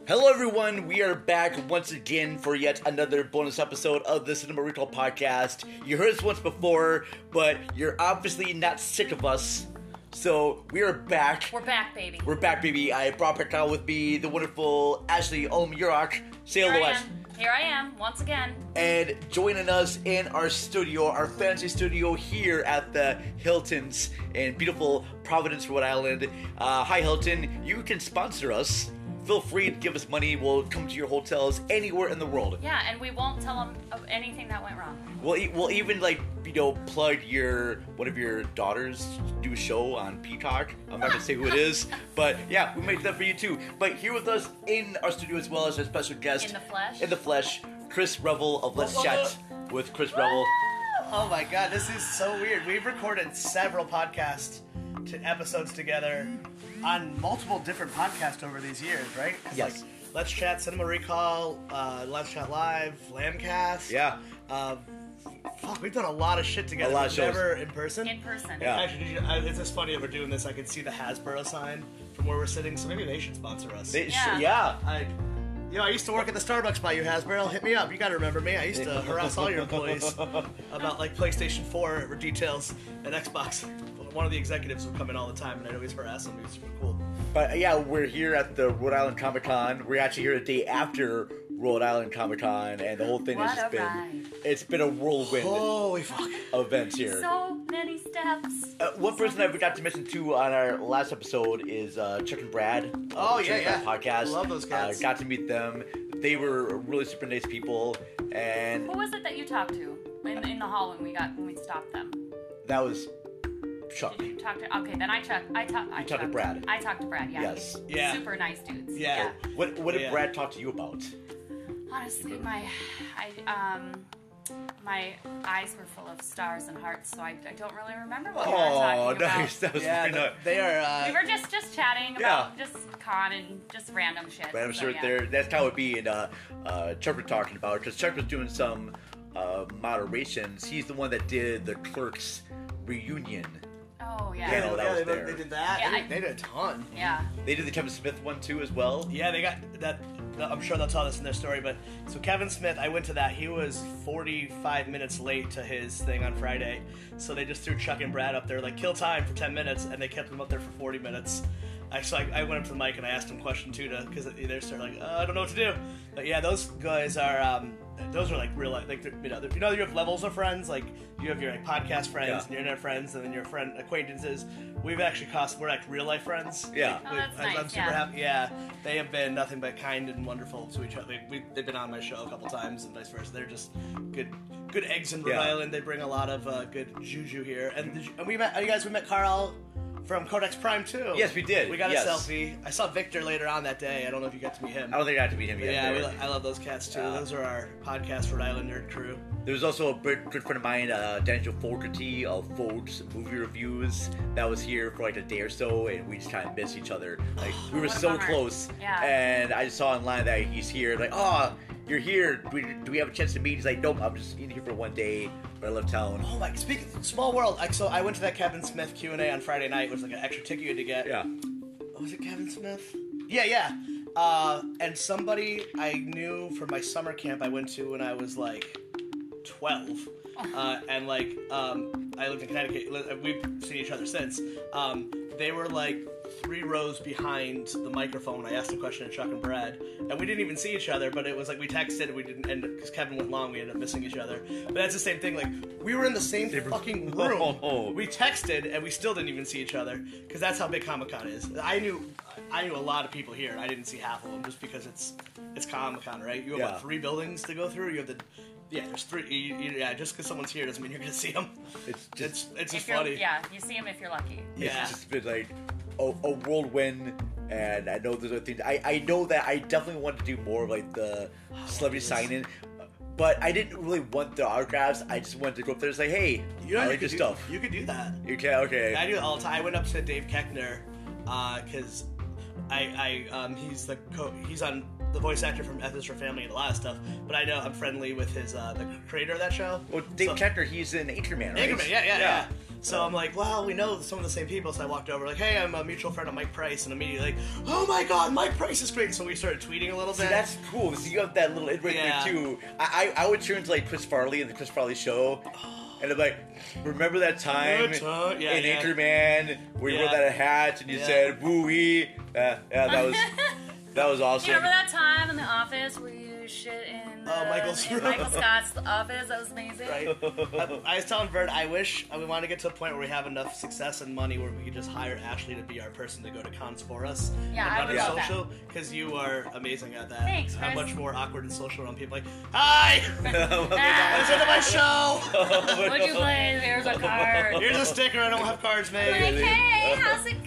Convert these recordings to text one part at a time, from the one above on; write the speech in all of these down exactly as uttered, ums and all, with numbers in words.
Hello everyone, we are back once again for yet another bonus episode of the Cinema Recall Podcast. You heard us once before, but you're obviously not sick of us, so we are back. We're back, baby. We're back, baby. I brought back out with me the wonderful Ashley Olm-Yurok. Say Here hello, I Ash. am. Here I am, once again. And joining us in our studio, our fancy studio here at the Hilton's in beautiful Providence, Rhode Island. Uh, hi, Hilton. You can sponsor us. Feel free to give us money. We'll come to your hotels anywhere in the world. Yeah, and we won't tell them of anything that went wrong. We'll, e- we'll even, like, you know, plug your one of your daughters do a show on Peacock. I'm not going to say who it is, but yeah, we make that for you too. But here with us in our studio as well as our special guest. In the flesh? In the flesh, Chris Revel of Let's Chat with Chris Revel. Oh my god, this is so weird. We've recorded several podcasts to episodes together on multiple different podcasts over these years, right? It's Yes. Like Let's Chat, Cinema Recall, uh, Let's Chat Live, Lambcast. Yeah. Uh, fuck, we've done a lot of shit together. A lot of but shows. Never in person. In person. Yeah. Actually, did you, I, it's just funny that we're doing this. I can see the Hasbro sign from where we're sitting, so maybe they should sponsor us. They, Yeah. yeah. yeah. I, you know, I used to work at the Starbucks by you, Hasbro. Hit me up. You gotta remember me. I used to harass all your employees about, like, PlayStation four details and Xbox. One of the executives would come in all the time, and I'd always harass him. He was super cool. But uh, yeah, we're here at the Rhode Island Comic Con. We're actually here the day after Rhode Island Comic Con, and the whole thing has What just a been ride. it's been a whirlwind Holy fuck. of events here. So many steps. Uh, one person I forgot to mention too on our last episode is uh, Chuck and Brad. Of Oh, the yeah, Chuck and Brad yeah. podcast. Love those cats. Uh, got to meet them. They were really super nice people, and Who was it that you talked to in, in the hall when we got when we stopped them? that was Chuck. Did you talk to? Okay, then I checked. I talked. I You talked to checked. Brad. I talked to Brad. Yeah. Yes. Yeah. Super nice dudes. Yeah. What What did Yeah. Brad talk to you about? Honestly, my, I um, my eyes were full of stars and hearts, so I, I don't really remember what we were Oh, talking nice. about. That was Yeah, very nice. they are. Uh, We were just just chatting about just con and just random shit. Random so, shirt yeah. there. That's how it be. And uh, uh, Chuck was talking about because Chuck was doing some uh, moderations. He's the one that did the Clerks reunion. Oh yeah. Yeah, yeah, no, that yeah, was they, there. they did that. Yeah, they, I- did, they did a ton. Yeah. They did the Kevin Smith one too as well. Yeah, they got that. I'm sure they'll tell this in their story, but so Kevin Smith, I went to that. He was forty-five minutes late to his thing on Friday, so they just threw Chuck and Brad up there, like kill time for ten minutes, and they kept him up there for forty minutes. I so I, I went up to the mic and I asked him a question too, to because they're sort of like, uh, I don't know what to do. But yeah, those guys are. Um, those are like real life, like you know, you know, you have levels of friends. Like you have your like podcast friends Yeah. and your internet friends, and then your friend acquaintances. We've actually cost we're like real life friends. Yeah. Oh, We- that's I'm, I'm nice, super yeah. happy. Yeah, they have been nothing but kind and wonderful to each other. They, we, they've been on my show a couple times and vice versa. They're just good, good eggs in Rhode Yeah. Island. They bring a lot of uh, good juju here. And, did you, and we met, you guys, we met Carl from Codex Prime too. Yes, we did. We got Yes. a selfie. I saw Victor later on that day. I don't know if you got to meet him. I don't think I had to meet him But yet. yeah, They we, were- lo- I love those cats too. Yeah. Those are our podcast Rhode Island nerd crew. There was also a good, good friend of mine, uh, Daniel Fogarty of Folks Movie Reviews, that was here for like a day or so, and we just kind of missed each other. Like we were What a so bummer. close, Yeah. and I just saw online that he's here. Like, oh, you're here. Do we, do we have a chance to meet? He's like, nope, I'm just in here for one day, but I left town. Oh my! Speak small world. Like, so I went to that Kevin Smith Q and A on Friday night, which was like an extra ticket you had to get. Yeah. Oh, was it Kevin Smith? Yeah, yeah. Uh, and somebody I knew from my summer camp I went to when I was like twelve. Uh, and like, um, I lived in Connecticut. Li- We've seen each other since. Um, they were like three rows behind the microphone. I asked a question to Chuck and Brad, and we didn't even see each other. But it was like we texted, and we didn't end up because Kevin went long. We ended up missing each other. But that's the same thing. Like we were in the same fucking room. Oh. We texted, and we still didn't even see each other because that's how big Comic Con is. I knew, I knew a lot of people here, and I didn't see half of them just because it's it's Comic Con, right? You have Yeah. what, three buildings to go through. You have the yeah, there's three. You, you, yeah, just because someone's here doesn't mean you're gonna see them. It's just, It's it's If just you're, funny. yeah, you see him if you're lucky. Yeah. it's just been like a, a whirlwind. And I know there's other things. I, I know that I definitely want to do more of like the celebrity sign-in, but I didn't really want the autographs. I just wanted to go up there and say, hey, You know, I you like could your do, stuff. You could do that. You can, okay. I do it all the time. I went up to Dave Keckner because I, I um, he's the co- he's on the voice actor from F is for Family and a lot of stuff. But I know I'm friendly with his uh, the creator of that show. Well, Dave So- Keckner, he's an Anchorman, right? Anchorman, yeah, yeah, yeah. So I'm like, well, we know some of the same people. So I walked over, like, hey, I'm a mutual friend of Mike Price, and immediately, like, oh my God, Mike Price is great. So we started tweeting a little See, bit. that's cool. So you have that little it right Yeah. there too. I, I I would turn to like Chris Farley and the Chris Farley show, and I'm like, remember that time Good time. Yeah, in yeah. Anchorman where you Yeah. wore that hat and you Yeah. said woo wee? Uh, yeah, that was that was awesome. You remember that time in the office where you shit in, Oh, uh, Michael's in room. Michael Scott's office? That was amazing. Right. I, I was telling Vern, I wish uh, we want to get to a point where we have enough success and money where we could just hire Ashley to be our person to go to cons for us. Yeah, and I run would our love that. social, because you are amazing at that. Thanks, I'm Chris. much more awkward and social around people like, hi! Ah, Listen to my show! what'd you play? There's a card. Here's a sticker, I don't have cards Like, made. hey, how's it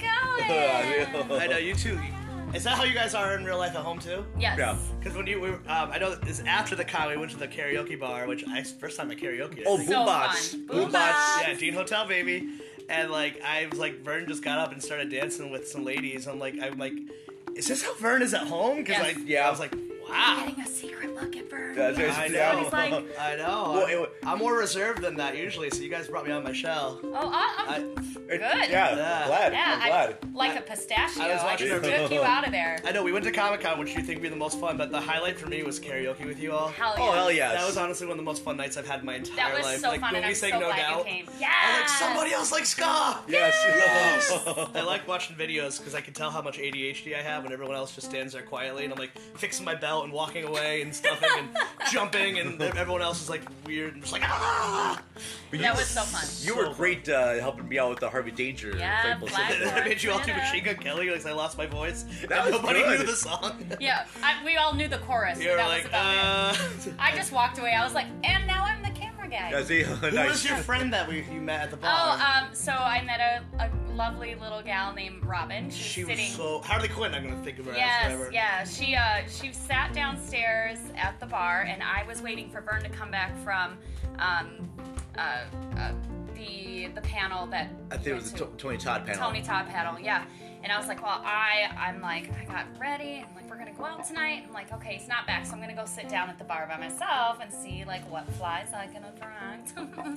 going? I know, you too. Is that how you guys are in real life at home too? Yes. Yeah. Because when you, we, were- um, I know it's after the con, we went to the karaoke bar, which I first time at karaoke. I Oh, think. So Boombots. fun. Boombots. Boombots. Yeah, Dean Hotel, baby. And like, I was like, Vern just got up and started dancing with some ladies. I'm like, I'm like, is this how Vern is at home? Because Yes. I, Yeah. I was like, wow. Getting a secret look at Vern. That's Yeah. what I it's- know. He's like, I know. Well, I'm, it- I'm more reserved than that usually, so you guys brought me on my shell. oh, I'm I, good. Yeah, Yeah. glad. Yeah, I'm I, glad. like a pistachio. I was I, watching just her- took you out of there. I know we went to Comic Con, which you think would be the most fun, but the highlight for me was karaoke with you all. Hell yeah. Oh hell yes. That was honestly one of the most fun nights I've had in my entire That was life. so like fun, when and we I'm sang so No glad Doubt, you came. Yeah. I was like, somebody else likes ska. Yes. Yes. I like watching videos because I can tell how much A D H D I have when everyone else just stands there quietly and I'm like fixing my belt and walking away and stuffing and jumping and everyone else is like weird and just like ah. But That you- was so fun. You were great uh, helping me out with the Harvey Danger. Yeah, playable Black stuff. I made you all do Yeah. Machine Gun Kelly because I lost my voice. That and was nobody good. knew the song. Yeah, I, we all knew the chorus. You were that like, was about it. uh. I just walked away. I was like, and now I'm the camera guy. Yeah, see? Who Nice. was your friend that we you met at the bar? Oh, um, so I met a, a lovely little gal named Robin. She was she was sitting. so Harley Quinn. I'm gonna think of her as Yes, forever. yeah. She uh she sat downstairs at the bar, and I was waiting for Vern to come back from um uh, uh the the panel that I think it was the to- T- Tony Todd panel. Tony Todd panel, yeah. And I was like, well, I I'm like I got ready. I'm like, we're gonna go out tonight. I'm like, okay, he's not back, so I'm gonna go sit down at the bar by myself and see like what flies I can attract.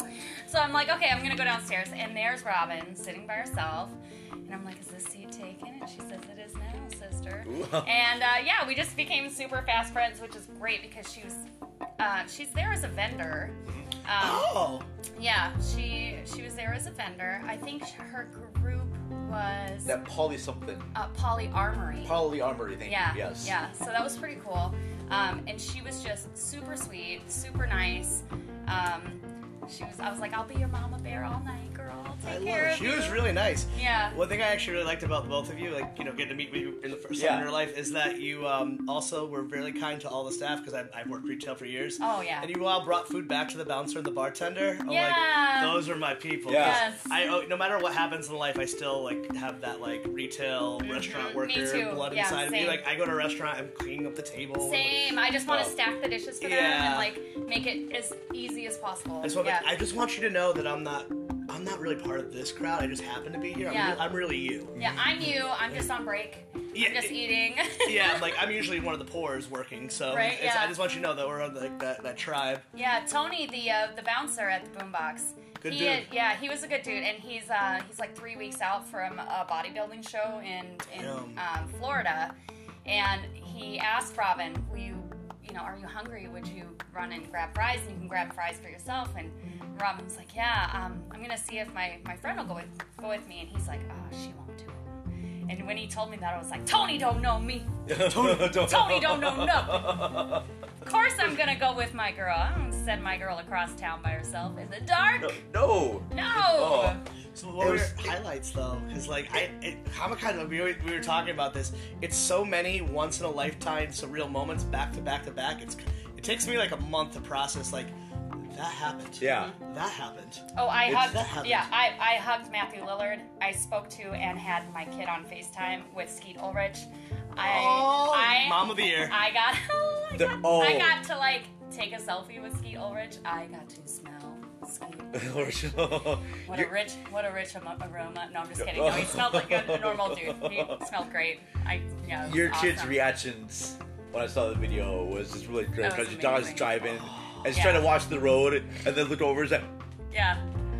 So I'm like, okay, I'm gonna go downstairs, and there's Robin sitting by herself. And I'm like, is this seat taken? And she says, it is now, sister. Ooh. And uh, yeah, we just became super fast friends, which is great because she was, uh, she's there as a vendor. Um, Oh. Yeah, she she was there as a vendor. I think her group was That Polly something. uh, Polly Armory. Polly Armory, thank Yeah, you. Yes. yeah. So that was pretty cool. Um, and she was just super sweet, super nice. Um, she was. I was like, I'll be your mama bear all night, girl. I'll I take love care her. of She you. was really nice. Yeah. One thing I actually really liked about both of you, like, you know, getting to meet you in the first time Yeah. in your life, is that you um, also were really kind to all the staff, because I've, I've worked retail for years. Oh, yeah. And you all brought food back to the bouncer and the bartender. I'm Yeah. like, those are my people. Yeah. 'Cause Yes. I, oh, no matter what happens in life, I still, like, have that, like, retail, restaurant Me worker too. blood Yeah, inside of me. same. Like, I go to a restaurant, I'm cleaning up the table. Same. I just want to Oh. stack the dishes for them Yeah. and like make it as easy as possible. I just, want yeah. I just want you to know that I'm not, I'm not really part of this crowd. I just happen to be here. I'm, Yeah. re- I'm really you. yeah, I'm you. I'm just on break. Yeah, I'm just it- eating. Yeah, I'm like I'm usually one of the poors working, so Right, it's, yeah. I just want you to know that we're on like that, that tribe. Yeah, Tony, the uh, the bouncer at the Boombox. Good he dude. Had, yeah, he was a good dude, and he's uh, he's like three weeks out from a bodybuilding show in in Damn. um, Florida, and he asked Robin, "Will you, you know, are you hungry? Would you run and grab fries? And you can grab fries for yourself." And Robin's like, "Yeah, um, I'm gonna see if my, my friend will go with go with me." And he's like, "Oh, she won't do it." And when he told me that, I was like, "Tony don't know me. Tony, Tony don't know nothing." Of course I'm gonna go with my girl. I don't send my girl across town by herself in the dark. No. No. Oh. So what It were was- your highlights though? Because like I, it, Comic Con, we were, we were talking about this. It's so many once in a lifetime surreal moments back to back to back. It's it takes me like a month to process. Like that happened. Yeah. That happened. Oh, I It's- hugged. that happened. Yeah, I, I hugged Matthew Lillard. I spoke to and had my kid on FaceTime with Skeet Ulrich. I, Oh, I, Mom of the Year. I got, oh, I The- got, oh. I got to like take a selfie with Skeet Ulrich. I got to smell Skeet. What a Your- rich, what a rich amo- aroma. No, I'm just kidding. No, he smelled like a, a normal dude. He smelled great. I, yeah. it was Your awesome. kid's reactions when I saw the video was just really great That was because your dog's amazing. driving and she's Yeah. trying to watch the road and then look over and say, Yeah.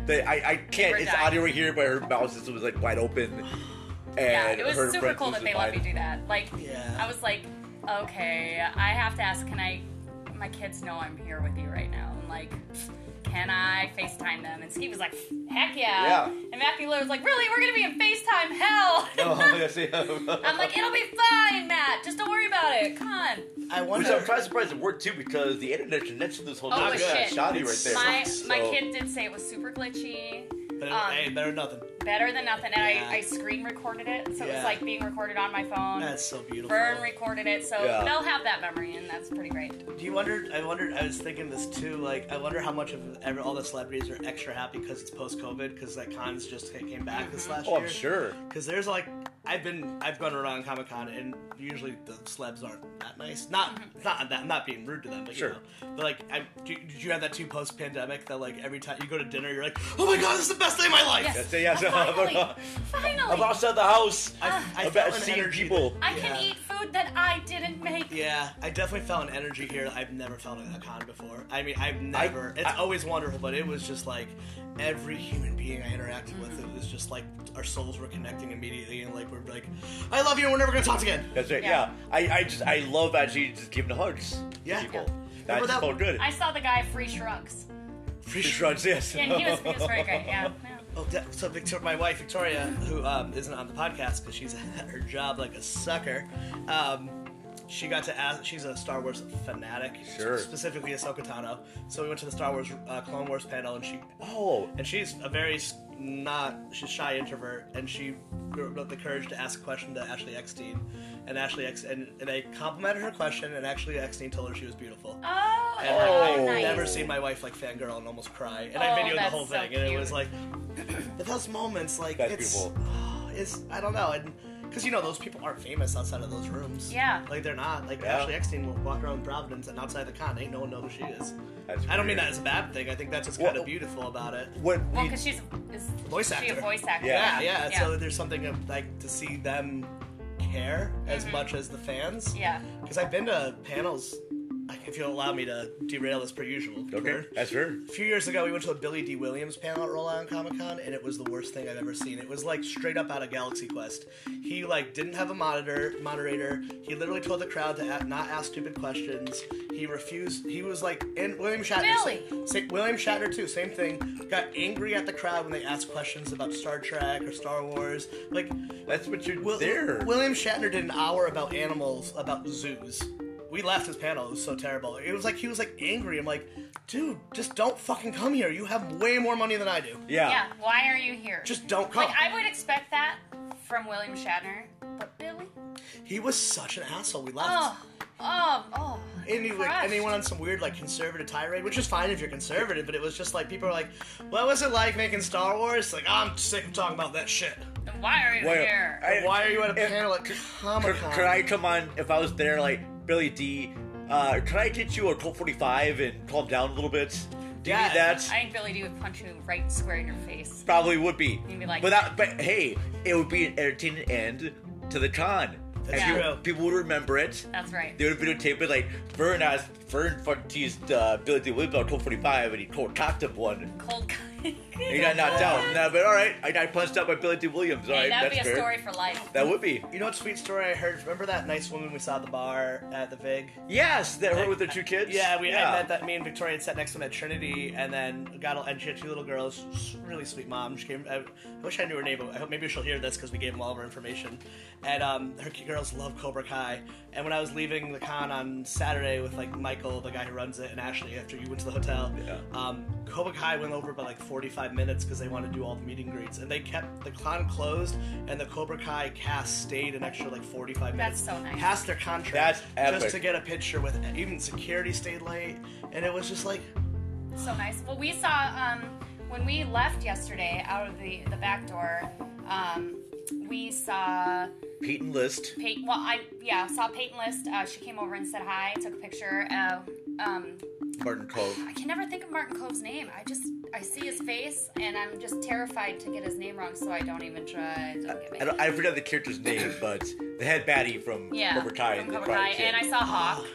The, I, I can't. were It's dying. audio right here, but her mouth system was like wide open. And Yeah, it was her super friends cool was that they let me fine. do that. Like, Yeah. I was like, okay, I have to ask, can I, my kids know I'm here with you right now. I'm like, can I FaceTime them? And Steve was like, heck yeah. Yeah. And Matthew was like, really? We're going to be in FaceTime hell. Oh, yes, yeah. I'm like, it'll be fine, Matt. Just don't worry about it. Come on. I Which wonder. I'm kind of surprised it worked too because the internet connection this whole Oh, time it was got shit. shoddy right there. My, So- my kid did say it was super glitchy. But um, hey, better than nothing. Better than nothing. And Yeah. I, I screen recorded it. So it Yeah. was like being recorded on my phone. That's so beautiful. Vern recorded it. So Yeah. they'll have that memory, and that's pretty great. Do you wonder? I wondered. I was thinking this too. Like, I wonder how much of every, all the celebrities are extra happy because it's post-COVID, because like cons just came back this last Oh, year. I'm sure. Because there's like, I've been, I've gone around Comic Con, and usually the celebs aren't that nice. Not, it's not that. I'm not being rude to them, but Sure. you know. But like, I, do, did you have that too post-pandemic? That like every time you go to dinner, you're like, oh my god, this is the best day of my life. Yes. That's it, yes. Finally. I'm Finally. outside the house. I, I I'm felt about an seeing energy people. that- I can yeah. eat food that I didn't make. Yeah, I definitely felt an energy here I've never felt at a con before. I mean, I've never. it's I- always wonderful, but it was just like every human being I interacted with, it was just like our souls were connecting immediately, and like we're like, I love you, and we're never gonna talk again. That's right. Yeah. Yeah. I, I just I love actually just giving hugs. Yeah. To people. Yeah. That Remember just that- felt good. I saw the guy free shrugs. Free Just sh- runs, yes. And he was, he was very great, yeah. yeah. Oh, de- so Victor- my wife Victoria, who um, isn't on the podcast because she's at her job like a sucker, um, she got to ask. She's a Star Wars fanatic, Sure. specifically Ahsoka Tano. So we went to the Star Wars uh, Clone Wars panel, and she Oh, and she's a very s- not she's shy introvert, and she grew up the courage to ask a question to Ashley Eckstein, and Ashley Ex and, and they complimented her question, and Ashley Eckstein told her she was beautiful. Oh, And Oh. I've nice. never seen my wife like fangirl and almost cry. And Oh, I videoed the that's whole so thing, and it cute. was like, but those moments, like That's it's, beautiful. it's I don't know, and because you know those people aren't famous outside of those rooms. Yeah. like they're not. Like Yeah. Ashley Eckstein will walk around Providence, and outside the con, ain't no one know who she is. That's I don't mean weird. that as a bad thing. I think that's just kind Well- of beautiful about it. when Well, we, because she's is Voice she actor. a voice actor. Yeah. Yeah, yeah. So there's something of like to see them care as Mm-hmm. much as the fans. Yeah. Because I've been to panels. like, If you'll allow me to derail as per usual. okay, that's fair. A few years ago, we went to a Billy D. Williams panel at Rhode Island Comic Con, and it was the worst thing I've ever seen. It was like straight up out of Galaxy Quest. He like didn't have a monitor moderator. He literally told the crowd to a- not ask stupid questions. He refused. He was like, and William Shatner. Really? Sa- William Shatner too. Same thing. Got angry at the crowd when they asked questions about Star Trek or Star Wars. Like, That's what you're Will- there. William Shatner did an hour about animals, about zoos. We left his panel. It was so terrible. It was like he was like angry. I'm like, dude, just don't fucking come here. You have way more money than I do. yeah. Yeah. Why are you here? Just don't come. like I would expect that from William Shatner, but Billy. He was such an asshole. We left. Oh, oh, oh. And he, like, crushed. and he went on some weird like conservative tirade, which is fine if you're conservative, but it was just like people were like, "What was it like making Star Wars?" Like, I'm sick of talking about that shit. Then Why are you Well, here? I- Why are you at a if- panel at Comic Could, Con? could I come on if I was there, like Billy D? Uh, could I get you a Colt forty-five and calm down a little bit? Do you Yeah. need that? I think Billy D would punch you right square in your face. Probably would be. You'd be like- but that, but hey, it would be an entertaining end to the con. That's And true. people, people would remember it. That's right. They would videotape it. Like Vern asked, Vern fucking teased uh, Billy D. Williams about Colt forty-five, and he cold cocked him one. Cold. He got knocked out. Nah, but all right, I got punched out by Billy D. Williams. All Hey, right, that would that's be a fair. story for life. That would be. You know what sweet story I heard? Remember that nice woman we saw at the bar at the Vig? Yes, that her with the two kids. Yeah, we I met that. Me and Victoria had sat next to them at Trinity, and then got a, and she had two little girls. Really sweet mom. She came. I, I wish I knew her name. But I hope maybe she'll hear this because we gave them all of our information. And um, her ki- girls love Cobra Kai. And when I was leaving the con on Saturday with like Michael, the guy who runs it, and Ashley, after you went to the hotel, Yeah. um, Cobra Kai went over by like forty-five minutes because they wanted to do all the meet and greets, and they kept the con closed, and the Cobra Kai cast stayed an extra like forty-five minutes That's so nice. past their contract That's epic. just to get a picture with. Even security stayed late, and it was just like, So nice. Well, we saw um, when we left yesterday out of the the back door. Um, we saw Peyton List. Peyton. Well, I yeah saw Peyton List. Uh, she came over and said hi, took a picture. Uh, um, Martin Cove. I can never think of Martin Cove's name. I just I see his face and I'm just terrified to get his name wrong, so I don't even try. Don't get me. I, don't, I forgot the character's name, but the head baddie from Yeah, Cobra Kai. from the Cobra Karate Kai. Kid. And I saw Hawk,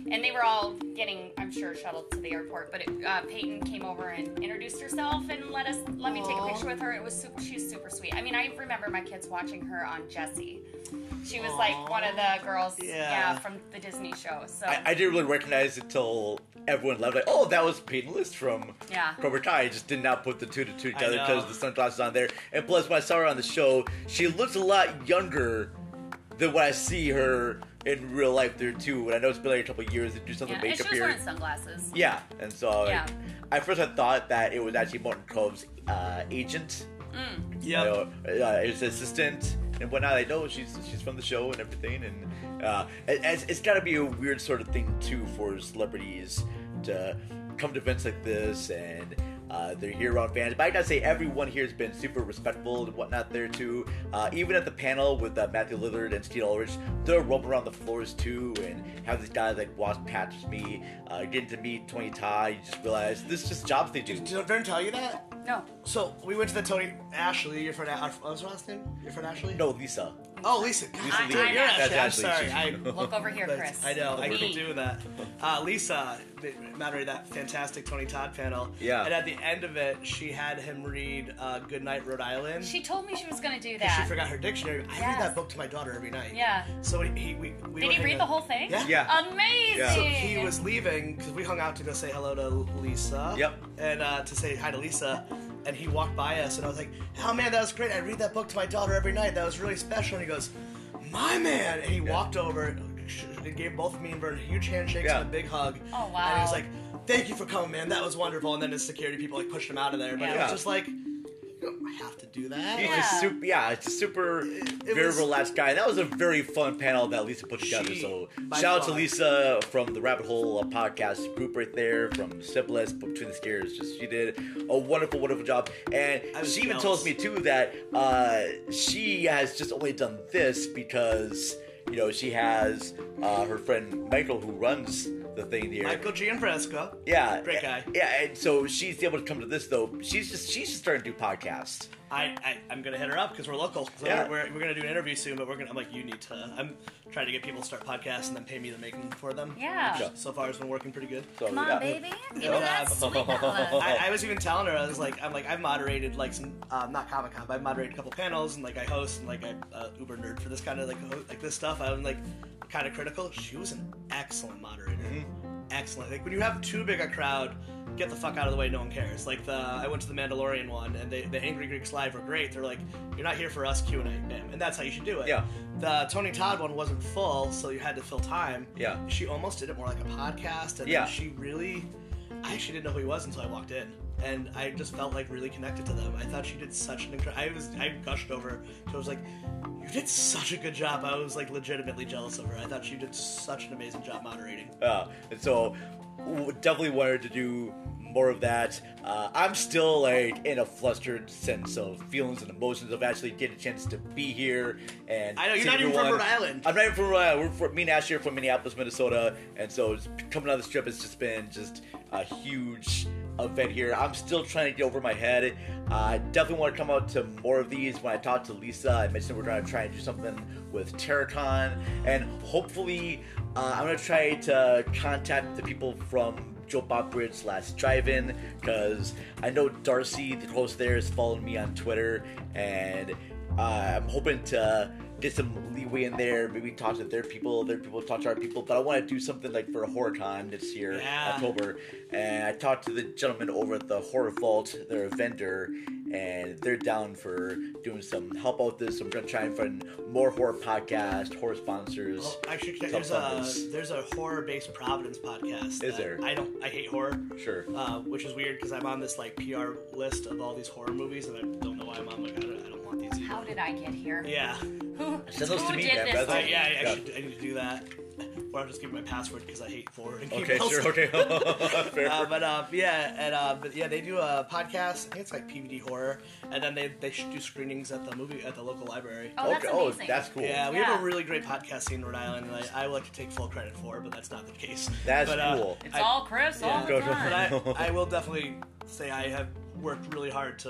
and they were all getting, I'm sure, shuttled to the airport. But it, uh, Peyton came over and introduced herself and let us let me take a picture with her. It was super, she was super sweet. I mean, I remember my kids watching her on Jessie. She was Aww. like one of the girls, yeah, yeah from the Disney show. So I, I didn't really recognize it till everyone left. Like, oh, that was Peyton List from yeah. Cobra Kai. I just did not put the two to two together because the sunglasses on there. And plus, when I saw her on the show, she looks a lot younger than when I see her in real life there too. And I know it's been like a couple of years to do something yeah, makeup and she was here. wearing sunglasses. Yeah, and so yeah. like, at first I thought that it was actually Martin Cove's uh, agent. Mm. Yeah, you know, uh, his assistant and whatnot. I know she's she's from the show and everything, and uh, it's, it's got to be a weird sort of thing too for celebrities to come to events like this, and uh, they're here around fans. But I gotta say, everyone here has been super respectful and whatnot there too. Uh, even at the panel with uh, Matthew Lillard and Steve Ulrich, they're roaming around the floors too, and have these guys like walk past me, uh, getting to meet Tony Todd. You just realize this is just jobs they do. Did did Vern tell you that? No. So we went to the Tony Ashley. Your friend, uh, what was her last name? Your friend Ashley? No, Lisa. Oh, Lisa. God, Lisa I- Lee. I'm you're Ashley. Ashley. I'm That's sorry. Ashley. I, Look over here, but Chris. I know. I Me. can do that. Uh, Lisa moderated that fantastic Tony Todd panel. Yeah. And at the end of it, she had him read uh, Goodnight, Rhode Island. She told me she was going to do 'Cause that. She forgot her dictionary. I read Yes. that book to my daughter every night. Yeah. So he, he we, we Did were he read hanging- the whole thing? Yeah. Yeah. Amazing. Yeah. So he was leaving because we hung out to go say hello to Lisa. Yep. And uh, to say hi to Lisa. And he walked by us, and I was like, "Oh man, that was great! I read that book to my daughter every night. That was really special." And he goes, "My man!" And he Yeah. walked over and gave both me and Vern huge handshakes Yeah. and a big hug. Oh, wow. And he was like, "Thank you for coming, man. That was wonderful." And then his security people like pushed him out of there, but it Yeah. was just like, you don't have to do that. He's Yeah. just super, yeah, it's a super, it very was- relaxed guy. That was a very fun panel that Lisa put together. She- so by shout out to far. Lisa from the Rabbit Hole uh, podcast group right there from Syphilis Between the Stairs. Just she did a wonderful, wonderful job, and I was she even jealous. tells me too that uh, she has just only done this because you know she has uh, her friend Michael who runs the thing here. Michael Gianfresco. Yeah, Great guy. Yeah, and so she's able to come to this though. She's just she's just starting to do podcasts. I, I I'm gonna hit her up because we're local. So Yeah. we're, we're, we're gonna do an interview soon, but we're gonna. I'm like, you need to. I'm trying to get people to start podcasts and then pay me to make them for them. Yeah. Which so far has been working pretty good. So, Come on, yeah. baby. Give Yeah. me that sweet dollar. I, I was even telling her, I was like, I'm like, I've moderated like some, um, not Comic Con, but I've moderated a couple panels and like I host and like I'm uh, uber nerd for this kind of like ho- like this stuff. I'm like kind of critical. She was an excellent moderator. Excellent. Like when you have too big a crowd, get the fuck out of the way. No one cares. Like the I went to the Mandalorian one and they, the Angry Greeks live were great. They're like, you're not here for us Q and A, bam, and that's how you should do it. Yeah. The Tony Todd one wasn't full, so you had to fill time. Yeah. She almost did it more like a podcast, and Yeah. then she really. I actually didn't know who he was until I walked in, and I just felt like really connected to them. I thought she did such an incredible. I was I gushed over her. So I was like, "You did such a good job." I was like legitimately jealous of her. I thought she did such an amazing job moderating. Uh, and so w- definitely wanted to do more of that. Uh, I'm still like in a flustered sense of feelings and emotions of actually getting a chance to be here. And I know, you're see not even from everyone. Rhode Island. I'm not even from Rhode Island. We're from, me and Ashley are from Minneapolis, Minnesota, and so it's, coming on this trip has just been just a huge event here. I'm still trying to get over my head. I uh, definitely want to come out to more of these. When I talked to Lisa, I mentioned we're going to try and do something with Terracon, and hopefully uh, I'm going to try to contact the people from Joe Bob Bridge last drive-in, because I know Darcy, the host there, is following me on Twitter, and uh, I'm hoping to get some leeway in there, maybe talk to their people, their people talk to our people, but I want to do something like for a HorrorCon this year, Yeah. October, and I talked to the gentleman over at the Horror Vault, they're a vendor, and they're down for doing some help out with this. I'm going to try and find more horror podcasts, horror sponsors. Well, actually, Some there's funders. a there's a horror-based Providence podcast. Is that there? I don't. I hate horror. Sure. Uh, which is weird because I'm on this like P R list of all these horror movies, and I don't know why I'm on. Like, I don't, I don't want these. Either. How did I get here? Yeah. Who, Send those who to me, did man, this brother. I, to me? yeah, I, I, Yeah. should, I need to do that. Or I'll just give my password because I hate forwarding Okay, emails. sure, okay. Fair. Uh, but uh, yeah, and uh, but yeah, they do a podcast. I think it's like P V D horror, and then they they should do screenings at the movie at the local library. Oh, that's okay, oh, amazing. that's cool. Yeah, we Yeah. have a really great podcast scene in Rhode Island, and I, I would like to take full credit for, but that's not the case. That's but, uh, cool. It's I- all Chris all yeah. the Go, go, time. But I, I will definitely say I have worked really hard to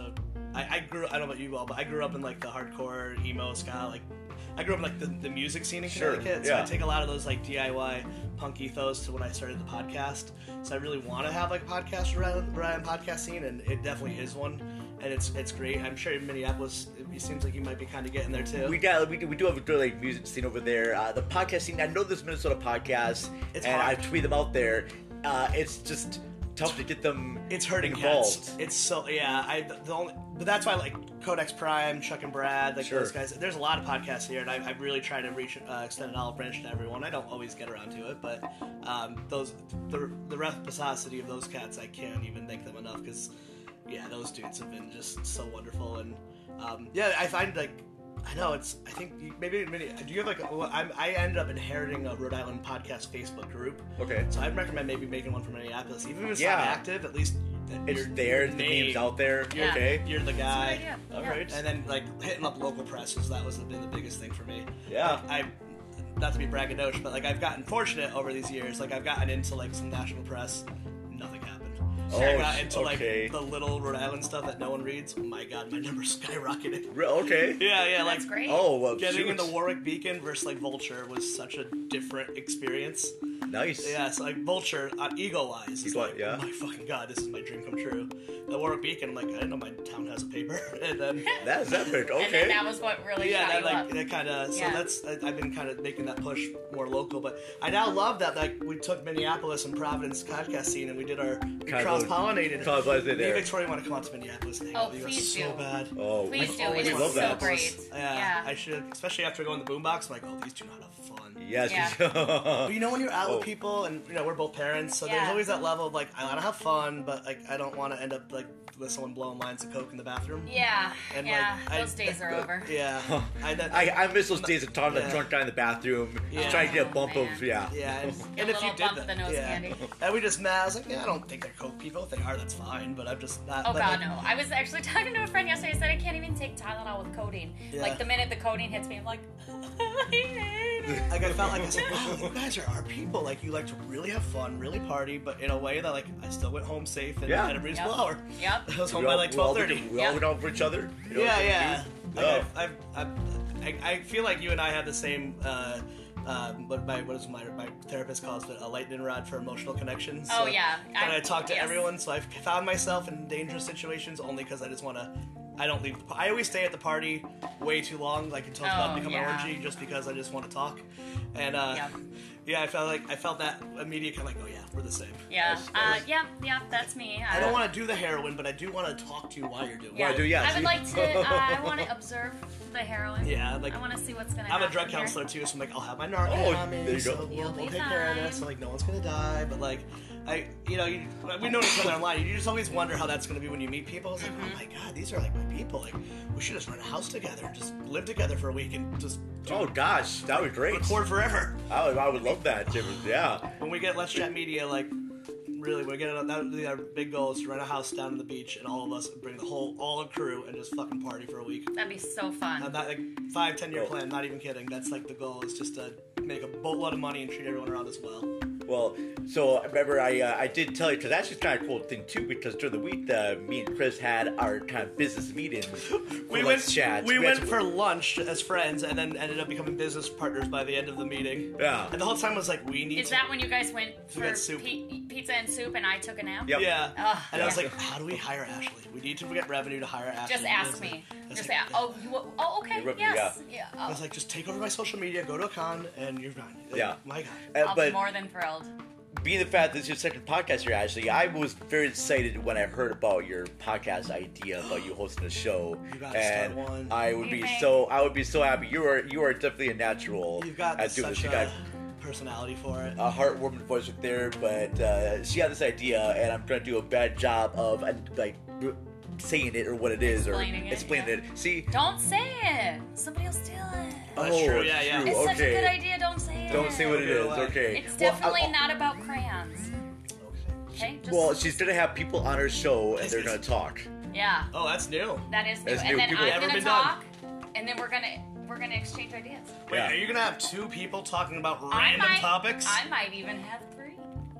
I, I grew. I don't know about you all, but I grew up in like the hardcore emo ska. Like, I grew up in like the, the music scene in Sure, Connecticut. So yeah. I take a lot of those like D I Y punk ethos to when I started the podcast. So I really want to have like a podcast around around podcast scene, and it definitely is one. And it's it's great. I'm sure in Minneapolis, it seems like you might be kind of getting there too. We got we do, we do have a good like music scene over there. Uh, the podcast scene. I know there's Minnesota podcasts, It's and hard. I tweet them out there. Uh, it's just tough to get them. It's hurting involved. cats. It's so yeah. I the only but that's why like Codex Prime, Chuck and Brad, like Sure. those guys. There's a lot of podcasts here, and I, I really try to reach uh, extend an olive branch to everyone. I don't always get around to it, but um, those the the reciprocity of those cats, I can't even thank them enough because yeah, those dudes have been just so wonderful, and um, yeah, I find like. I know it's. I think you- maybe. maybe do you have like? A, well, I'm, I ended up inheriting a Rhode Island podcast Facebook group. Okay. So I'd recommend maybe making one for Minneapolis, even if it's Yeah. not active. At least It's your there. The name, name's out there. Yeah. Okay. You're the That's a good guy. idea. All Yeah. right. And then like hitting up local presses. That was been the biggest thing for me. Yeah. Like, I, not to be braggadocious, but like I've gotten fortunate over these years. Like I've gotten into like some national press. Nothing happened. Oh, I got into okay. like the little Rhode Island stuff that no one reads. Oh my god, my number skyrocketed. Re- Okay. Yeah, yeah, like That's great. Oh, well, getting shoot. into Warwick Beacon versus like Vulture was such a different experience. Nice. Yeah, so like Vulture, uh, ego-wise, is Ego- like, yeah. oh my fucking god, this is my dream come true. The Warwick Beacon, I'm like, I didn't know my town has a paper. And then, That's epic. Okay. And then that was what really yeah, shot that you like, up. that kind of, so Yeah. that's, I, I've been kind of making that push more local, but I now love that, like, we took Minneapolis and Providence podcast scene and we did our, we Kind of cross-pollinated. cross-pollinated Me there. and Victoria want to come out to Minneapolis and hang Oh, out with you. It's please so do. bad. Oh, Please we do. always It is love so that. great. Yeah, Yeah. I should, especially after going to the boombox, I'm like, oh, these two not have fun. Yes. Yeah. But you know when you're out Oh. with people and you know we're both parents, so there's Yeah. always that level of like I want to have fun, but like I don't want to end up like with someone blowing lines of coke in the bathroom. Yeah, And, yeah, like, I- those days are over. Yeah, I, that, I, I miss those days of talking to Yeah. the drunk guy in the bathroom, Yeah. just trying to get a Oh, bump man. of yeah. yeah, and, Get and a if you little did bump that, of the nose yeah, candy. and we just met. I was like, yeah, I don't think they're coke people. If they are, that's fine. But I'm just not. Oh but, god, like, no! I was actually talking to a friend yesterday. I said I can't even take Tylenol with codeine. Yeah. Like the minute the codeine hits me, I'm like, I hate it. Like I felt like I said, wow, you guys are our people. Like you like to really have fun, really party, but in a way that like I still went home safe and Yeah. at a reasonable Yep. hour. Yep. I was home We by all- like we all twelve thirty. did- We all Yeah. went out for each other. You know, Yeah, what yeah. we Like, do? I've, I've, I've, I, I feel like you and I have the same. Uh, um, what my what is my my therapist calls it a lightning rod for emotional connections. Oh, So yeah. when I, I- talk to yes. everyone, so I've found myself in dangerous situations only because I just want to. I don't leave. The, I always stay at the party way too long, like until it's about Oh, to become yeah. an orgy, just because I just want to talk. And uh, Yep. yeah, I felt like I felt that immediate kind of like, oh yeah, we're the same. Yeah, Yes, uh, yes. yeah, yeah. That's me. I don't want to do the heroin, but I do want to talk to you while you're doing Yeah. it. Why do ya? I See? would like to. Uh, I want to observe the heroin. Yeah, like I want to see what's gonna. I'm a happen drug here. counselor too, so I'm like, I'll have my Narcan Oh, on me, there you so go. we'll, You'll we'll be take care of fine. this. So like, no one's gonna die, but like, I, you know, you, we know each other online. You just always wonder how that's gonna be when you meet people. It's like, Mm-hmm. oh my god, these are like my people. Like, we should just rent a house together and just live together for a week and just Oh gosh, that would be great. record forever. I would, I would love that. Jim. Yeah. When we get Let's Chat Media, like. Really, we get it. That would be our big goal is to rent a house down on the beach, and all of us bring the whole, all the crew, and just fucking party for a week. That'd be so fun. And that like five, ten year Oh. plan. Not even kidding. That's like the goal is just to make a boatload of money and treat everyone around as well. Well, so I remember I uh, I did tell you because that's just kind of a cool thing too because during the week uh, me and Chris had our kind of business meetings. We for went. Let's Chat. We had went some- for lunch as friends, and then ended up becoming business partners by the end of the meeting. Yeah. And the whole time was like, we need. Is to... that when you guys went for got soup. pi- pizza and soup, and I took a nap? Yep. Yeah. Ugh, and I was yeah. like, how do we hire Ashley? We need to get revenue to hire Ashley. Just And I ask was me. like- I was Just like, say, oh, you, oh, okay, You're- yes, yeah. I Oh, was like, just take over my social media, go to a con, and you're done. Like, Yeah. My God. Uh, I'll but be more than thrilled. being the fact that this is your second podcast here, Ashley, I was very excited when I heard about your podcast idea about you hosting a show, You gotta and start one. I would be Okay. so I would be so happy. You are you are definitely a natural You've got at doing such this. You a got personality for it. a heartwarming voice right there, but uh, she had this idea, and I'm trying to do a bad job of uh, like saying it or what it is Explaining or it, explaining yeah. it. See, Don't say it. Somebody will steal it. Oh, that's true, yeah, yeah. It's such a okay. good idea. Don't say it. Don't say what it Give it is. away. Okay. It's Well, definitely I- not about crayons. Okay. Okay. Just, Well, she's gonna have people on her show, and Is they're it- gonna talk. yeah, Oh, that's new. that is new. That's new. And then People I'm never gonna been done. talk, and then we're gonna we're gonna exchange ideas. Wait, Yeah. are you gonna have two people talking about I random might, topics? I might even have three.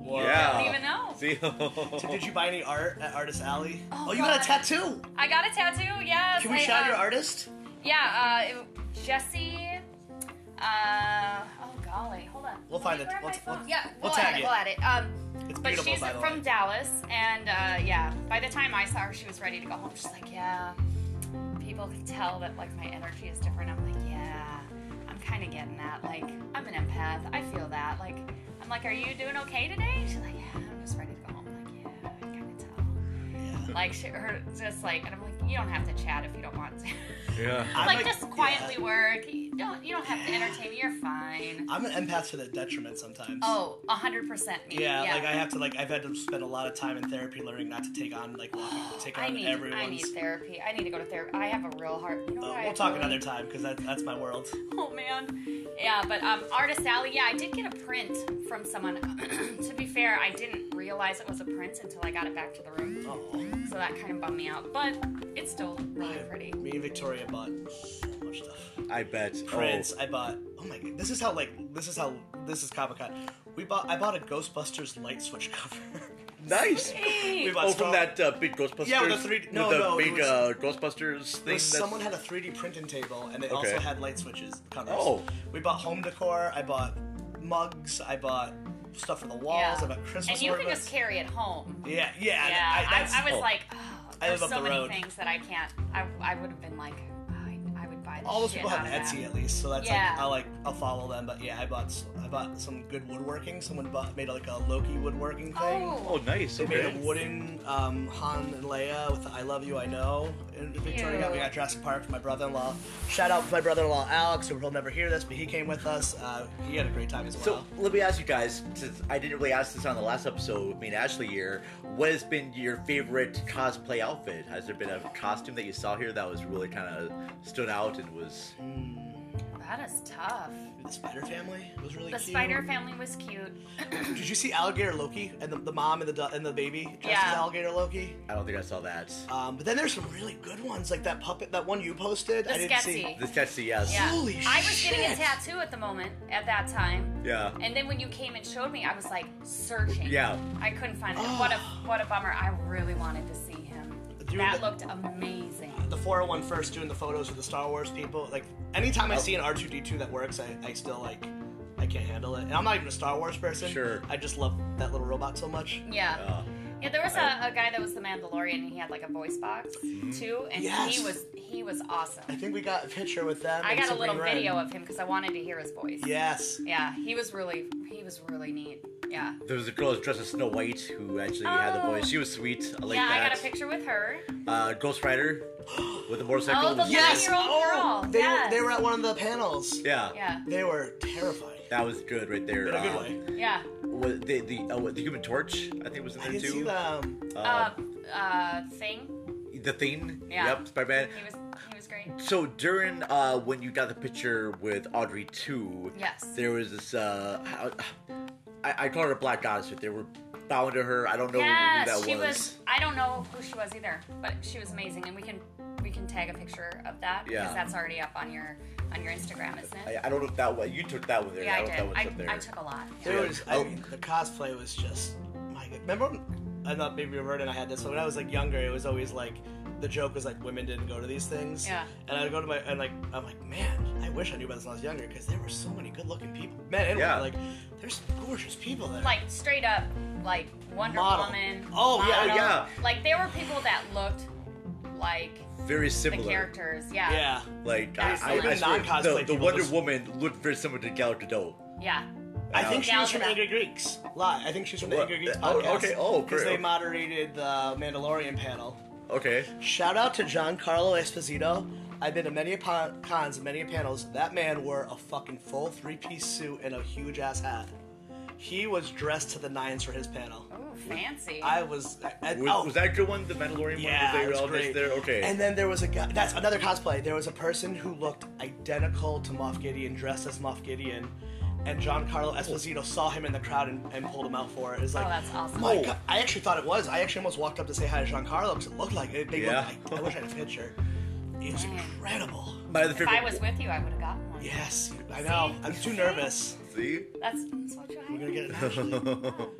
Whoa. Yeah. I don't even know. See? So did you buy any art at Artist Alley? Oh, Oh, you got a God. tattoo. I got a tattoo. Yes. Can we I, shout uh, your artist? Yeah. Uh, it, Jesse. Uh. Oh golly. Hold on. We'll Let find me it. grab We'll- my phone. we'll- yeah. we'll We'll, tag add it. it. We'll add it. Um. It's But beautiful, she's by the from way. Dallas, and uh, yeah. By the time I saw her, she was ready to go home. She's like, yeah. People can tell that like my energy is different. I'm like, yeah. I'm kind of getting that. Like, I'm an empath. I feel that. Like, I'm like, are you doing okay today? She's like, yeah. I'm just ready to go home. I'm like, yeah. I kind of tell. Yeah. Like, she, her just like, and I'm like, you don't have to chat if you don't want to. Yeah. I'm like, like- just quietly yeah. work. You don't, you don't have to entertain me. You're fine. I'm an empath to the detriment sometimes. Oh, a hundred percent me. Yeah, like I have to like I've had to spend a lot of time in therapy learning not to take on like walking, take on I need, everyone's. I need therapy. I need to go to therapy. I have a real hard. You know Uh, what I we'll have talk really- another time because that, that's my world. Oh man, yeah. But um, Artist Alley. Yeah, I did get a print from someone. To be fair, I didn't realize it was a print until I got it back to the room. Oh, So that kind of bummed me out. But it's still really pretty. me and Victoria bought so much stuff. I bet. Prints. I bought. Oh my god, this is how like this is how this is Comic Con. We bought. I bought a Ghostbusters light switch cover. Oh, nice. Hey. We bought Oh, from Star- that uh, big Ghostbusters. Yeah, with the three D no, with the no, it big was- uh, Ghostbusters thing. There was- that's- someone had a three D printing table, and they Okay. also had light switches covers. Oh. We bought home decor. I bought mugs. I bought stuff for the walls. Yeah. I bought Christmas And you can ornaments. just carry it home. Yeah, yeah. Yeah, I, I, that's, I, was oh. like, oh, I there's live up so the many road. things that I can't. I, I would have been like, I, I would buy this all those shit people have out of Etsy that. at least, so that's Yeah. like I like I'll follow them. But yeah, I bought s- I bought some good woodworking. Someone bought made like a Loki woodworking thing. Oh, Oh, nice. They made Okay. a wooden um, Han and Leia with the "I love you, I know." And Victoria got me Cute. at Jurassic Park for my brother-in-law. Shout out to my brother-in-law Alex, who he'll never hear this, but he came with us. Uh, he had a great time as well. So let me ask you guys, since I didn't really ask this on the last episode with me and Ashley here, what has been your favorite cosplay outfit? Has there been a costume that you saw here that was really kind of stood out and was... that is tough. the Spider Family was really The cute. Spider Family was cute. Did you see Alligator Loki and the, the mom and the do- and the baby dressed Yeah. as Alligator Loki? I don't think I saw that. Um, but then there's some really good ones, like that puppet, that one you posted. The I didn't see. Sketsy. The Tetsu, yes. Yeah. Holy I was getting a shit. tattoo at the moment at that time. Yeah. And then when you came and showed me, I was like searching. Yeah. I couldn't find it. Oh. What a what a bummer. I really wanted to see him. Doing That the- looked amazing. The four oh one first doing the photos with the Star Wars people. Like anytime I Oh. see an R two D two that works, I, I still like I can't handle it. And I'm not even a Star Wars person. Sure. I just love that little robot so much. Yeah. Uh, Yeah, there was a, a guy that was the Mandalorian and he had like a voice box too, and Yes. he was he was awesome. I think we got a picture with them. I and got a Sabrina little Wren. video of him because I wanted to hear his voice. Yes. Yeah, he was really he was really neat. Yeah. there was a girl dressed as Snow White who actually had the Oh. voice. She was sweet. I like yeah, that. I got a picture with her. Uh, Ghost Rider with a motorcycle. Oh, the was- Yes. Eleven-year-old Oh, girl. they Yes. were they were at one of the panels. Yeah. Yeah. They were terrifying. That was good right there. In a good Uh, way. Yeah. was the the uh, what, the Human Torch, I think was in I there didn't too. see them. Uh, Uh, uh, thing. the Thing. Yeah. Yep. Spider-Man. He was he was great. So during uh, when you got the picture with Audrey too, Yes. there was this. Uh, I, I call her a black goddess. They were bowing to her. I don't know Yes, who that she was. was. I don't know who she was either, but she was amazing, and we can we can tag a picture of that Yeah. because that's already up on your on your Instagram, isn't it? I, I don't know if that was you took that one there. yeah, I I don't did. know if that I, was up there. I took a lot. There Yeah. was, I Oh. mean, the cosplay was just, my God. Remember, when- I thought maybe Roberta and I had this, but when I was like younger, it was always like, the joke was like women didn't go to these things. Yeah. And I'd go to my, and like, I'm like, man, I wish I knew about this when I was younger, because there were so many good looking people. Men and Yeah. women, like, there's gorgeous people there. Like straight up, like Wonder Model. Woman. Oh, yeah, model. yeah. Like there were people that looked like Very the similar. characters. Yeah. yeah. Like Yeah, I, I, even I swear, non-cosplay the, the people Wonder just- Woman looked very similar to Gal Gadot. Yeah. I Yeah. think she Gal was from Gadot. Angry Greeks. Lie. I think she's from the What? Angry Greeks Oh, podcast. okay. Oh, because great. they moderated the Mandalorian panel. Okay. Shout out to Giancarlo Esposito. I've been to many a pa- cons and many a panels. That man wore a fucking full three-piece suit and a huge-ass hat. He was dressed to the nines for his panel. Ooh, fancy. I was... And, Was, oh, was that good one? The Mandalorian yeah, one? it Was was they all great. dressed there? Okay. And then there was a guy... That's another cosplay. There was a person who looked identical to Moff Gideon, dressed as Moff Gideon. And Giancarlo Esposito saw him in the crowd and, and pulled him out for it. It was like, Oh, that's awesome. my Oh. God. I actually thought it was. I actually almost walked up to say hi to Giancarlo because it looked like it. They Yeah. looked like, I wish I had a picture. It was Dang. incredible. My other if favorite. I was with you, I would have gotten one. Yes, I know. See? I'm too nervous. See? That's, that's what you We're gonna hate. get it.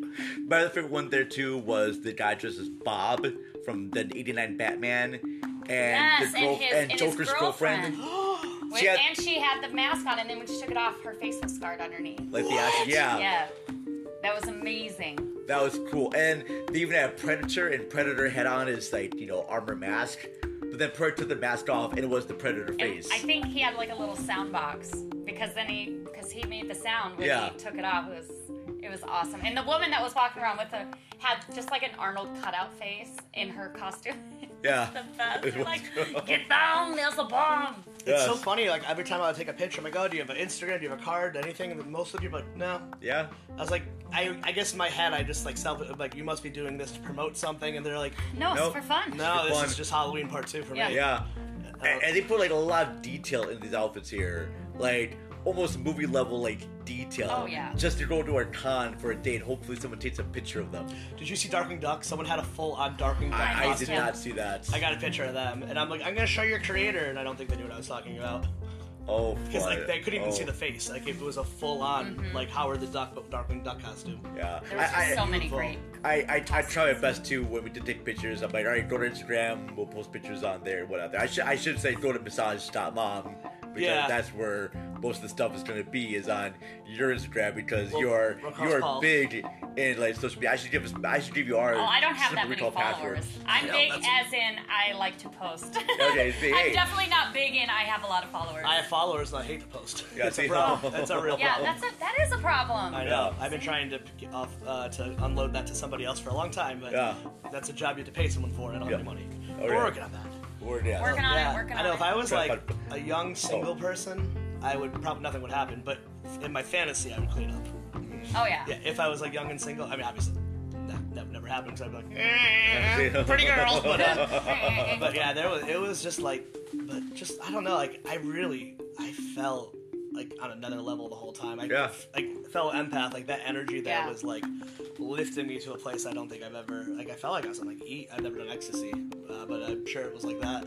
My other favorite one there too was the guy dressed as Bob from the eighty-nine Batman, and Yes, the girl and his- and and his Joker's girlfriend. girlfriend. Wait, She had- and she had the mask on, and then when she took it off, her face was scarred underneath. Like the action, yeah. Yeah, that was amazing. That was cool. And they even had Predator, and Predator had on his, like, you know, armor mask. But then Predator took the mask off, and it was the Predator And face. I think he had like a little sound box because then he, because he made the sound when Yeah. he took it off. It was, it was awesome. And the woman that was walking around with her had just like an Arnold cutout face in her costume. Yeah. The best. It You're was like, cool. get down, there's a bomb. It's so Yes. funny, like, every time I would take a picture, I'm like, oh, do you have an Instagram, do you have a card, anything? And most of the people are like, no. Yeah. I was like, I I guess in my head, I just, like, self, like, you must be doing this to promote something, and they're like, No, Nope. it's for fun. no, this fun. is just Halloween part two for Yeah. me. Yeah. And, and they put, like, a lot of detail in these outfits here. Like, almost movie level, like, detail. Oh, yeah. Just to go to our con for a day, and hopefully someone takes a picture of them. Did you see Darkwing Duck? Someone had a full-on Darkwing Duck I, I did costume. not see that. I got a picture of them, and I'm like, I'm gonna show your creator, and I don't think they knew what I was talking about. Oh, Because, like, fun. they couldn't even Oh, see the face. Like, it was a full-on, like, Howard the Duck, but Darkwing Duck costume. Yeah. There was just I, I, so many beautiful. great. I, I, I try my best too when we did take pictures. I'm like, all right, go to Instagram. We'll post pictures on there, whatever. I should I should say go to massage dot mom because Yeah. that's where most of the stuff is going to be is on your Instagram because Well, you're recall you're Paul. big in like social media. I should give us I should give you our. Oh, I don't have that simple many recall followers. password. I'm know, big that's- as in I like to post. Okay, see, hey. I'm definitely not big in I have a lot of followers. I have followers, and I hate to post. Yeah, It's see? a problem. That's a real yeah, problem. that's a that is a problem. I know. Yeah. I've been trying to get off uh, to unload that to somebody else for a long time, but Yeah. that's a job you have to pay someone for, and I don't Yeah. have any money. Oh, We're yeah. working on that. Or, yeah. Working on yeah, it, working I know. on If it. I was like But- a young single Oh. person, I would probably nothing would happen. But in my fantasy, I would clean up. Oh yeah. Yeah, if I was like young and single, I mean, obviously that, that would never happen because I'd be like, Yeah. pretty girl. But, uh, but but yeah, there was it was just like, but just I don't know. Like I really, I felt like on another level the whole time. I Yeah. like fellow empath, like that energy there Yeah. was like lifting me to a place I don't think I've ever like. I felt like I was on like eat. I've never done ecstasy, uh, but I'm sure it was like that.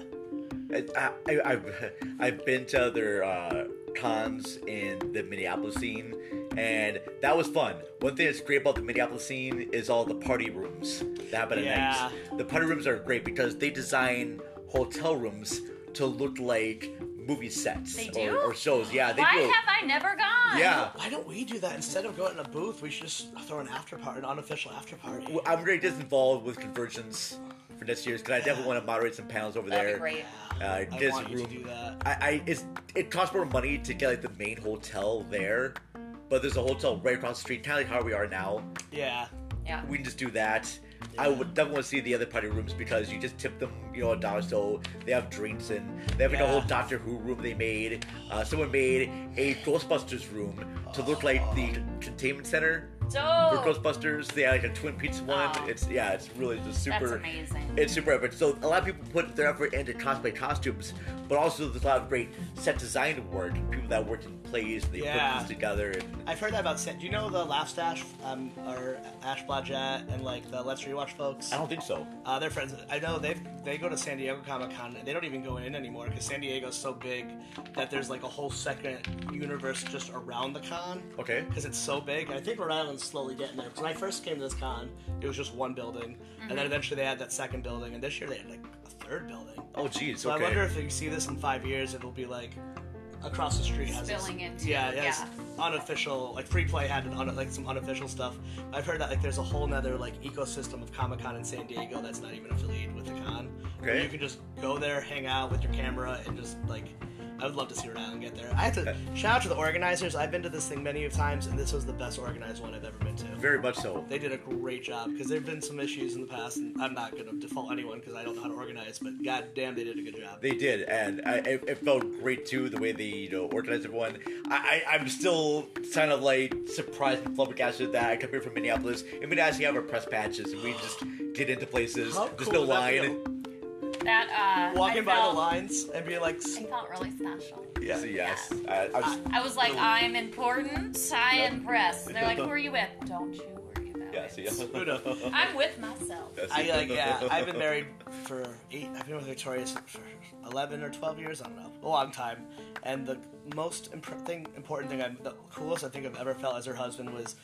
I, I, I've I've been to other uh, cons in the Minneapolis scene, and that was fun. One thing that's great about the Minneapolis scene is all the party rooms that happen at Yeah. night. The party rooms are great because they design hotel rooms to look like movie sets They or, do? or shows. Yeah, they Why do. have I never gone? Yeah. Why don't we do that instead of going in a booth? We should just throw an after party, an unofficial after party. Well, I'm going to get involved with conversions for next year's because I definitely want to moderate some panels over That'd there. be great. Uh, I there's want you room. to do that. I, I it's it costs more money to get like the main hotel there, but there's a hotel right across the street, kind of like how we are now. Yeah. Yeah. We can just do that. I would definitely want to see the other party rooms because you just tip them, you know, a dollar. So they have drinks and they have like, a Yeah. whole Doctor Who room they made. Uh, someone made a Ghostbusters room to look like the containment center for Dope. Ghostbusters. They had like a Twin Peaks one. Oh. It's yeah, it's really just super. That's amazing. It's super epic. So a lot of people put their effort into cosplay costumes, but also there's a lot of great set design work. People that worked in plays, they Yeah. put things together. And I've heard that about. San- Do you know the Laugh Stash, um, or Ash Blodgett and like the Let's Rewatch folks? I don't think so. Uh, they're friends. I know they they go to San Diego Comic Con and they don't even go in anymore because San Diego's so big that there's like a whole second universe just around the con. Okay. Because it's so big. And I think Rhode Island's slowly getting there. When I first came to this con, it was just one building, and then eventually they had that second building, and this year they had like a third building. Oh, geez. So okay. I wonder if you see this in five years, it'll be like across the street has Spilling its, into- yeah, it has yeah. unofficial like free play had an un, like some unofficial stuff. I've heard that like there's a whole nother like ecosystem of Comic Con in San Diego that's not even affiliated with the con. Where Okay. you can just go there, hang out with your camera, and just like. I would love to see Rhode Island get there. I have to shout out to the organizers. I've been to this thing many times, and this was the best organized one I've ever been to. Very much so. They did a great job because there have been some issues in the past, and I'm not going to default anyone because I don't know how to organize, but god damn, they did a good job. They did, and I, it, it felt great too the way they you know organized everyone. I, I I'm still kind of like surprised and flabbergasted that I come here from Minneapolis. In Minneapolis, you have our press patches, and we just get into places. How There's cool no would that line. feel? That uh, Walking I by felt, the lines and being like, I felt really special. yeah, So yes, I, I was, I was like, I'm important. I am pressed. They're like, who are you with? Don't you worry about yes, it. yes. Who knows? I'm with myself. Yes. I like yeah. I've been married for eight. I've been with Victoria for eleven or twelve years. I don't know, a long time. And the most imp- thing, important thing, I'm, the coolest I think I've ever felt as her husband was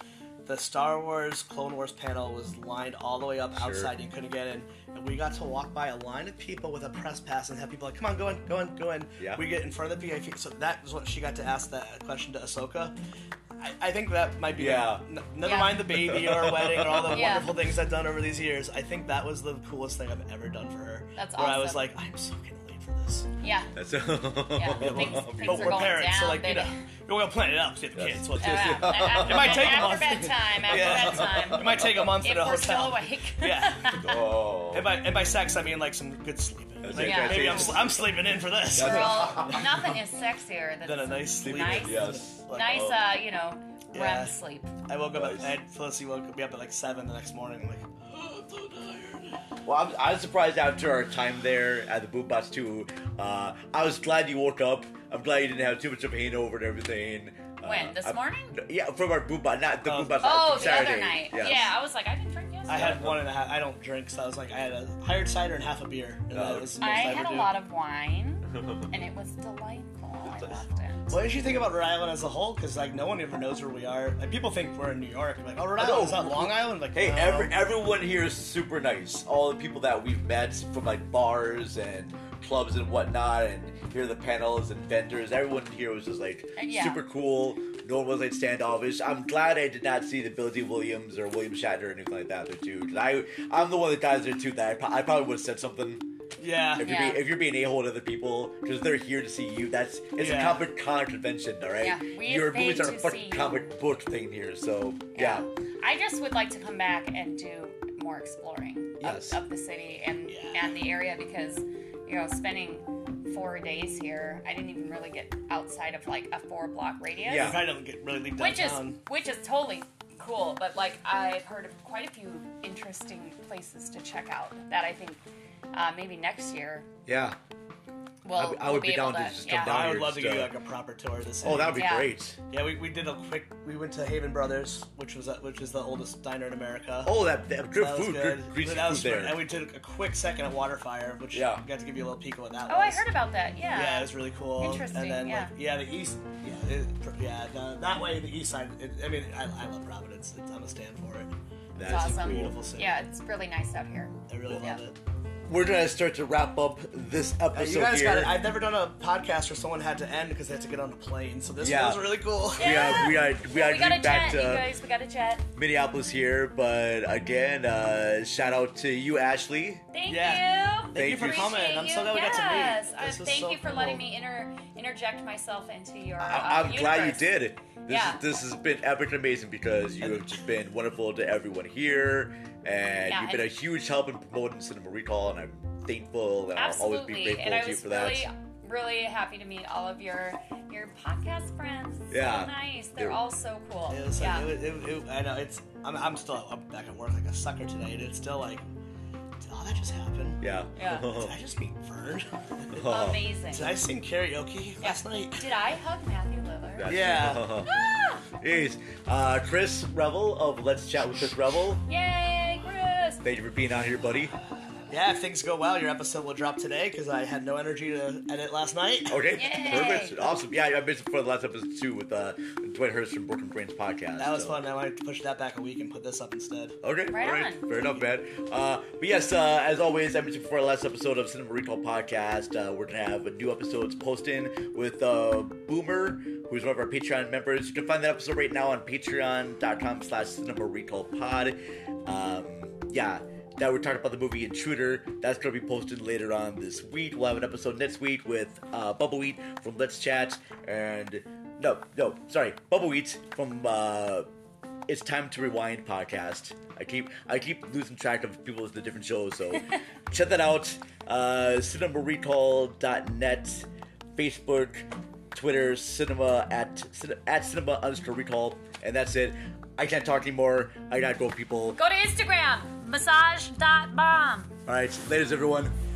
the Star Wars Clone Wars panel was lined all the way up Sure. outside. You couldn't get in. And we got to walk by a line of people with a press pass and have people like, come on, go in, go in, go in. Yeah. We get in front of the V I P. So that was what she got to ask that question to Ahsoka. I, I think that might be, Yeah. n- never Yeah. mind the baby or wedding or all the Yeah. wonderful things I've done over these years. I think that was the coolest thing I've ever done for her. That's where I was awesome. like, I'm so getting late for this. Yeah. That's Yeah. Things, things But are we're going parents, down. so like, you baby. know, we're gonna plan it out to get the Yes. kids. What Uh, after, It might take a after month. bedtime. After Yeah. bedtime. It might take a month if in a we're hotel. still awake. Yeah. Oh. And by, and by sex, I mean like some good sleeping. That's Like, it, that's maybe it. I'm, sl- I'm sleeping in for this. Girl, nothing is sexier than Then a nice sleep. nice, Yes. Like, nice, oh. uh, you know, Yeah. REM sleep. I woke up Nice. at, I had Felicity woke me up at like seven the next morning. I'm like, oh, I'm so tired. Well, I'm, I was surprised after our time there at the Boom Bots too. Uh, I was glad you woke up. I'm glad you didn't have too much of hangover and everything. Uh, When? This I- morning? Yeah, from our Boom Bot, not the Oh. Boom Bots. Oh, from the Saturday. other night. Yes. Yeah, I was like, I didn't drink yesterday. I had one and a half. I don't drink, so I was like, I had a hired cider and half a beer. And Oh. that was the most I I had ever a do. lot of wine, and it was delightful. I loved it. What did you think about Rhode Island as a whole? Because like no one ever knows where we are. Like people think we're in New York. Like, oh, Rhode I Island know. is that Long Island? Like, Hey, no. every, everyone here is super nice. All the people that we've met from like bars and clubs and whatnot, and here are the panels and vendors. Everyone here was just like Yeah. super cool. No one was like standoffish. I'm glad I did not see the Billy D. Williams or William Shatner or anything like that there too. 'Cause I, I'm the one that guys there too. That I, pro- I probably would have said something Yeah. if you're Yeah. being, if you're being a hole to other people because they're here to see you. That's it's Yeah. a comic con convention, all right. Yeah, we Your paid movies are a to fucking see- comic book thing here, so yeah. I just would like to come back and do more exploring Yes. of, of the city and Yeah. and the area because, you know, spending four days here, I didn't even really get outside of like a four block radius. Yeah. You probably don't get really leave Which is downtown. which is totally cool, but like I've heard of quite a few interesting places to check out that I think uh, maybe next year Yeah. we'll, I would- I we'll would be be able down to, to just yeah. come down. I would here love to just, give you uh, like a proper tour of the city. Oh, that would be Yeah. great. Yeah, we, we did a quick. We went to Haven Brothers, which was which is the oldest diner in America. Oh, that, that good that was food, good. good greasy that was food there. And we did a quick second at Waterfire, which Yeah. got to give you a little peek of what that Oh, was. I heard about that. Yeah. Yeah, it was really cool. Interesting, And then yeah. like yeah, the east. Yeah, it, yeah. The, that way, the east side. It, I mean, I, I love Providence. It's, I'm a stand for it. It's That's awesome. cool. Beautiful city. Yeah, it's really nice out here. I really love Yeah. it. We're gonna start to wrap up this Uh, episode you guys here. got. I've never done a podcast where someone had to end because they had to get on a plane. So this Yeah. was really cool. we are we are we are we got a getting back jet, you to guys. We got a jet. Minneapolis here, but again, uh, shout out to you, Ashley. Thank Thank you. you Thank for you. coming. Appreciate I'm you. so glad we got to meet. Yes. This Uh, was thank so you for cool. letting me inter- interject myself into your. Uh, I, I'm glad you universe. did. This Yeah. is, this has been epic and amazing because you have just been wonderful to everyone here, and Yeah, you've been and- a huge help in promoting Cinema Recall, and I'm thankful, and I'll always be Absolutely, grateful and I to you was for that. really, really happy to meet all of your your podcast friends. It's Yeah. so nice. They're They're- all so cool. It was like, yeah. it, it, it, I know it's. I'm, I'm still. I'm back at work like a sucker today, and it's still like, oh, that just happened. Yeah. Yeah. Did I just meet Vern? Amazing. Did I sing karaoke Yeah. last night? Did I hug Matthew Lillard? That's- Yeah. Ah! Jeez. Uh, Chris Revel of Let's Chat with Chris Revel. Yay, Chris! Thank you for being on here, buddy. Yeah, if things go well, your episode will drop today because I had no energy to edit last night. Okay, Yay. perfect, awesome. Yeah, I missed it for the last episode too with uh, Dwight Hurst from Broken Brains podcast. That was so. fun. I wanted to push that back a week and put this up instead. Okay, Right all right, on. fair enough, man. Uh, but yes, uh, as always, I mentioned before our last episode of Cinema Recall podcast, uh, we're gonna have new episodes posting with uh, Boomer, who's one of our Patreon members. You can find that episode right now on patreon.com slash cinema recall pod. Um, yeah. That we're talking about the movie Intruder. That's going to be posted later on this week. We'll have an episode next week with uh, Bubbleweed from Let's Chat. And, no, no, sorry. Bubbleweed from uh, It's Time to Rewind podcast. I keep I keep losing track of people as the different shows, so check that out. Uh, cinema recall dot net, Facebook, Twitter, cinema at, at cinema underscore recall. And that's it. I can't talk anymore. I gotta go, people. Go to Instagram, massage dot bomb. All right, ladies, everyone.